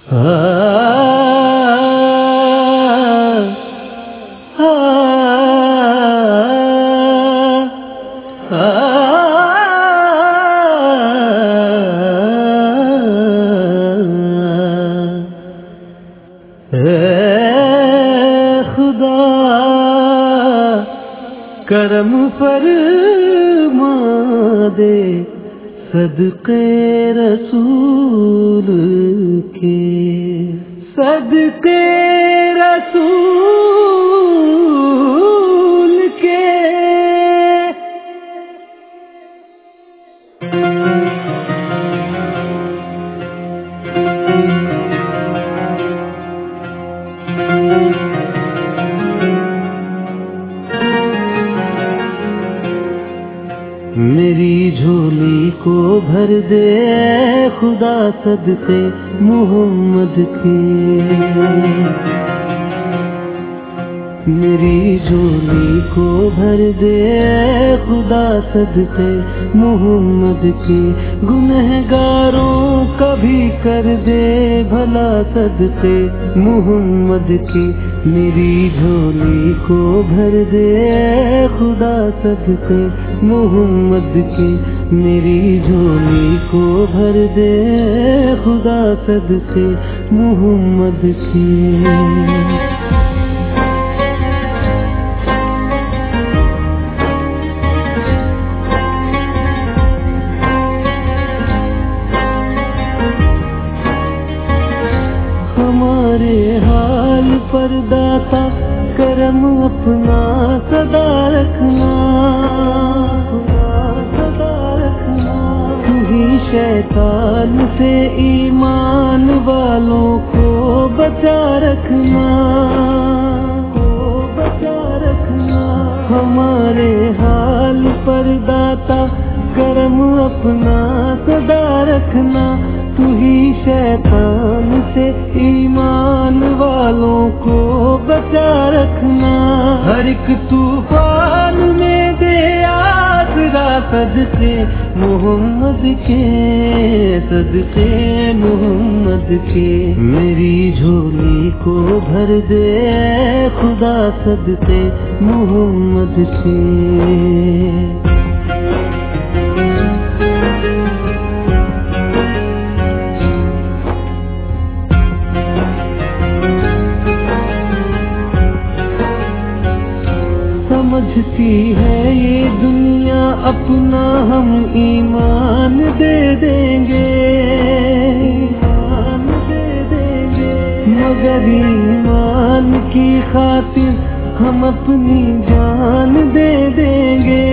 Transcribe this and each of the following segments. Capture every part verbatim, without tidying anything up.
खुदा करम फरमा दे सदके रसूल के, सदके रसूल के। मेरी झोली को भर दे खुदा सदके मोहम्मद के, मेरी झोली को भर दे खुदा सदके मोहम्मद के। गुनहगारों का भी कर दे भला सदके मोहम्मद के। मेरी झोली को भर दे खुदा सदके मोहम्मद के, मेरी झोली को भर दे खुदा सदके मोहम्मद के। हमारे हाल पर दाता करम अपना सदा रखना, सदा रखना। तू ही शैतान से ईमान वालों को बचा रखना, को बचा रखना। हमारे हाल पर दाता करम अपना सदा रखना। तू ही शैतान से ईमान वालों को बचा रखना। हर एक तूफान में दे आसरा सदके मोहम्मद के, सदके मोहम्मद के। मेरी झोली को भर दे खुदा सदके मोहम्मद के। समझती है ये दुनिया अपना हम ईमान दे देंगे, ईमान दे देंगे। मगर ईमान की खातिर हम अपनी जान दे देंगे,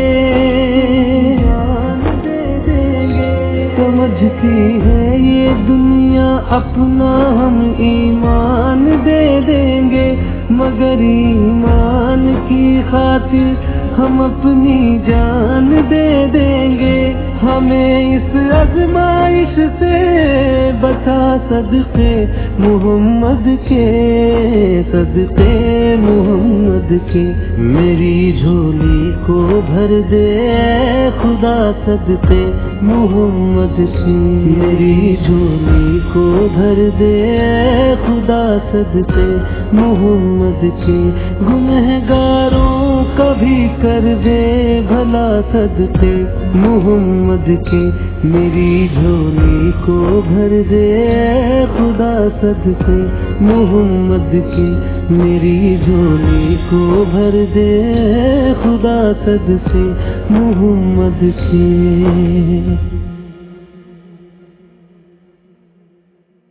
जान दे देंगे। समझती है ये दुनिया अपना हम ईमान दे देंगे, मगर ईमान की खातिर हम अपनी जान दे देंगे। हमें इस आज़माइश से बचा सदके मोहम्मद के, सदके मोहम्मद के। मेरी झोली को भर दे खुदा सदके मोहम्मद की, मेरी झोली को भर दे खुदा सदके मोहम्मद की। गुनहगारों का भी कर दे भला सदके मोहम्मद के। मेरी झोली को भर दे खुदा सदके मोहम्मद की, मेरी झोली को भर दे खुदा सदके मोहम्मद की।